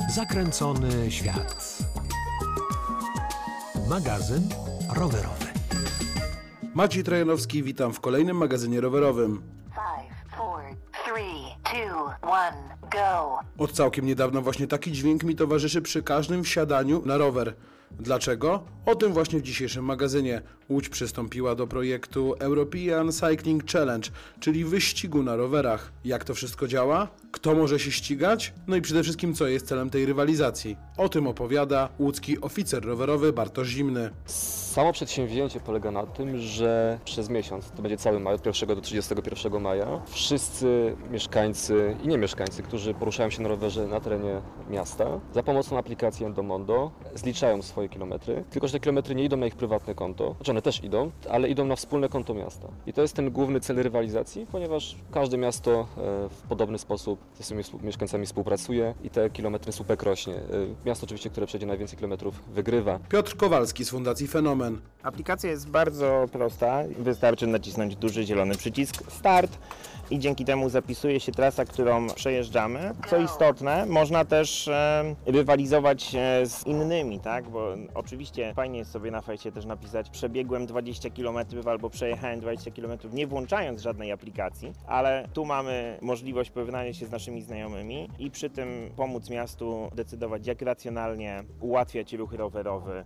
Zakręcony świat. Magazyn rowerowy. Maciej Trajanowski, witam w kolejnym magazynie rowerowym. 5, 4, 3, 2, 1, go! Od całkiem niedawna właśnie taki dźwięk mi towarzyszy przy każdym wsiadaniu na rower. Dlaczego? O tym właśnie w dzisiejszym magazynie. Łódź przystąpiła do projektu European Cycling Challenge, czyli wyścigu na rowerach. Jak to wszystko działa? Kto może się ścigać? No i przede wszystkim co jest celem tej rywalizacji? O tym opowiada łódzki oficer rowerowy Bartosz Zimny. Samo przedsięwzięcie polega na tym, że przez miesiąc, to będzie cały maj, od 1 do 31 maja, wszyscy mieszkańcy i niemieszkańcy, którzy poruszają się na rowerze na terenie miasta, za pomocą aplikacji Endomondo zliczają swoje kilometry, tylko że te kilometry nie idą na ich prywatne konto, znaczy one też idą, ale idą na wspólne konto miasta. I to jest ten główny cel rywalizacji, ponieważ każde miasto w podobny sposób ze swoimi mieszkańcami współpracuje i te kilometry słupek rośnie. Miasto oczywiście, które przejdzie najwięcej kilometrów, wygrywa. Piotr Kowalski z Fundacji Fenomen. Aplikacja jest bardzo prosta. Wystarczy nacisnąć duży zielony przycisk Start i dzięki temu zapisuje się trasa, którą przejeżdżamy. Co istotne, można też rywalizować z innymi, tak? Bo oczywiście fajnie jest sobie na fejsie też napisać przebiegłem 20 km albo przejechałem 20 km, nie włączając żadnej aplikacji, ale tu mamy możliwość porównania się z naszymi znajomymi i przy tym pomóc miastu decydować, jak racjonalnie ułatwiać ruch rowerowy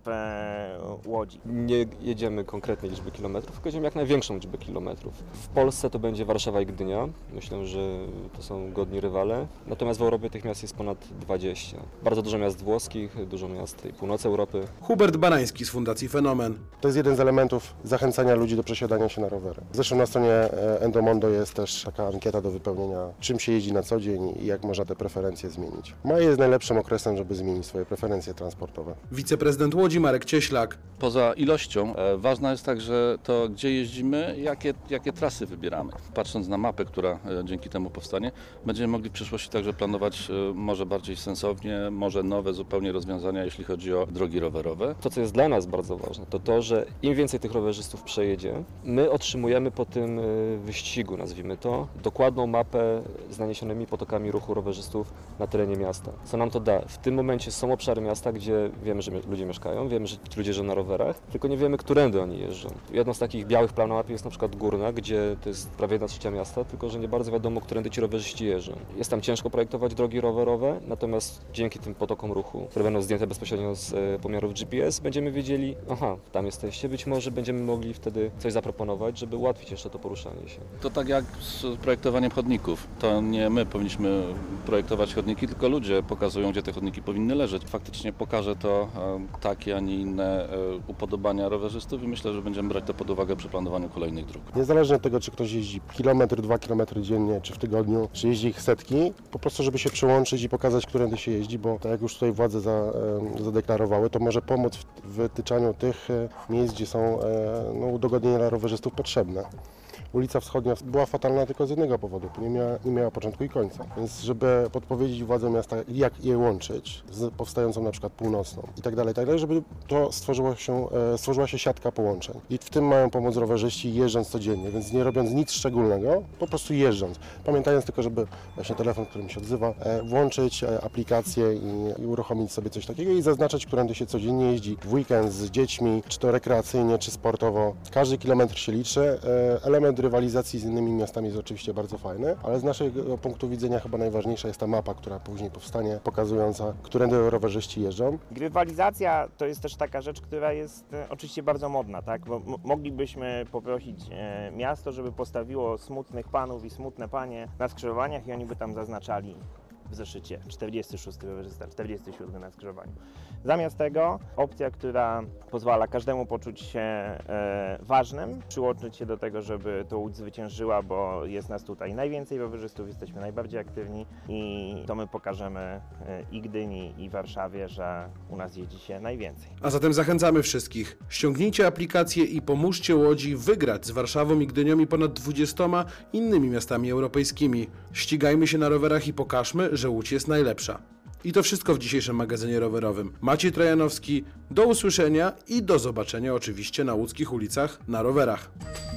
w Łodzi. Nie jedziemy konkretnej liczby kilometrów, tylko jedziemy jak największą liczbę kilometrów. W Polsce to będzie Warszawa i Gdynia. Myślę, że to są godni rywale. Natomiast w Europie tych miast jest ponad 20. Bardzo dużo miast włoskich, dużo miast północy Europy. Hubert Barański z Fundacji Fenomen. To jest jeden z elementów zachęcania ludzi do przesiadania się na rowery. Zresztą na stronie Endomondo jest też taka ankieta do wypełnienia, czym się jeździ na co dzień i jak można te preferencje zmienić. Maj jest najlepszym okresem, żeby zmienić swoje preferencje transportowe. Wiceprezydent Łodzi Marek Cieślak. Poza ilością, ważna jest także to, gdzie jeździmy, jakie trasy wybieramy. Patrząc na mapę, która dzięki temu powstanie, będziemy mogli w przyszłości także planować może bardziej sensownie, może nowe zupełnie rozwiązania, jeśli chodzi o drogi rowerowe. To, co jest dla nas bardzo ważne, to to, że im więcej tych rowerzystów przejedzie, my otrzymujemy po tym wyścigu, nazwijmy to, dokładną mapę z naniesionymi potokami ruchu rowerzystów na terenie miasta. Co nam to da? W tym momencie są obszary miasta, gdzie wiemy, że ludzie mieszkają, wiemy, że ci ludzie jeżdżą na rowerach, tylko nie wiemy, którędy oni jeżdżą. Jedną z takich białych plam na mapie jest na przykład Górna, gdzie to jest prawie 1/3 miasta, tylko że nie bardzo wiadomo, którędy ci rowerzyści jeżdżą. Jest tam ciężko projektować drogi rowerowe, natomiast dzięki tym potokom ruchu, które będą zdjęte bezpośrednio z pomiarów GPS, będziemy wiedzieli, aha, tam jesteście, być może będziemy mogli wtedy coś zaproponować, żeby ułatwić jeszcze to poruszanie się. To tak jak z projektowaniem chodników. To nie my powinniśmy projektować chodniki, tylko ludzie pokazują, gdzie te chodniki powinny leżeć. Faktycznie pokaże to takie, a nie inne upodobania rowerzystów i myślę, że będziemy brać to pod uwagę przy planowaniu kolejnych dróg. Niezależnie od tego, czy ktoś jeździ kilometr, 2 kilometry dziennie, czy w tygodniu, czy jeździ ich setki, po prostu żeby się przyłączyć i pokazać, którędy się jeździ, bo tak jak już tutaj władze zadeklarowały, to może pomóc w wytyczaniu tych miejsc, gdzie są udogodnienia dla rowerzystów potrzebne. Ulica Wschodnia była fatalna tylko z jednego powodu, nie miała początku i końca. Więc żeby podpowiedzieć władzom miasta, jak je łączyć z powstającą na przykład północną i tak dalej, żeby to stworzyła się siatka połączeń. I w tym mają pomóc rowerzyści jeżdżąc codziennie, więc nie robiąc nic szczególnego, po prostu jeżdżąc. Pamiętając tylko, żeby właśnie telefon, który mi się odzywa, włączyć aplikację i uruchomić sobie coś takiego i zaznaczać, którędy się codziennie jeździ, w weekend z dziećmi, czy to rekreacyjnie, czy sportowo. Każdy kilometr się liczy. Element rywalizacji z innymi miastami jest oczywiście bardzo fajny, ale z naszego punktu widzenia chyba najważniejsza jest ta mapa, która później powstanie, pokazująca, którędy rowerzyści jeżdżą. Rywalizacja to jest też taka rzecz, która jest oczywiście bardzo modna, tak? Bo moglibyśmy poprosić miasto, żeby postawiło smutnych panów i smutne panie na skrzyżowaniach i oni by tam zaznaczali w zeszycie 46 rowerzysta, 47 na skrzyżowaniu. Zamiast tego opcja, która pozwala każdemu poczuć się ważnym, przyłączyć się do tego, żeby to Łódź zwyciężyła, bo jest nas tutaj najwięcej rowerzystów, jesteśmy najbardziej aktywni i to my pokażemy i Gdyni, i Warszawie, że u nas jeździ się najwięcej. A zatem zachęcamy wszystkich. Ściągnijcie aplikację i pomóżcie Łodzi wygrać z Warszawą i Gdynią i ponad 20 innymi miastami europejskimi. Ścigajmy się na rowerach i pokażmy, że Łódź jest najlepsza. I to wszystko w dzisiejszym magazynie rowerowym. Maciej Trajanowski, do usłyszenia i do zobaczenia oczywiście na łódzkich ulicach na rowerach.